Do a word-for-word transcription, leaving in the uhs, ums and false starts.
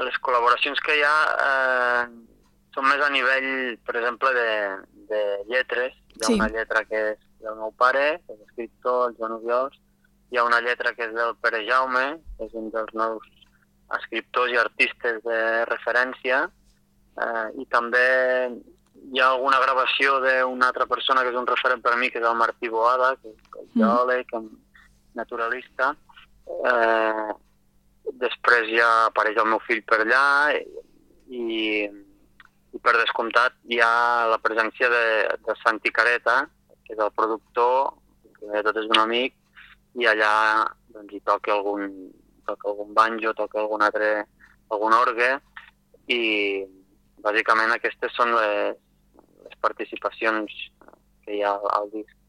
les col·laboracions que hi ha eh, són més a nivell, per exemple, de, de lletres. Hi ha Sí. una lletra que és del meu pare, que és escriptor, el Joan Obiols. Hi ha una lletra que és del Pere Jaume, que és un dels meus escriptors i artistes de referència. Eh, I també hi ha alguna gravació d'una altra persona que és un referent per a mi, que és el Martí Boada, que és el geòleg, naturalista. Eh, després ja apareix el meu fill per allà i, i per descomptat hi ha la presència de, de Santi Careta, que és el productor, que de tot és un amic, i allà doncs, hi toca algun, toca algun banjo, toca algun altre, algun orgue, i bàsicament aquestes són les, les participacions que hi ha al, al disc.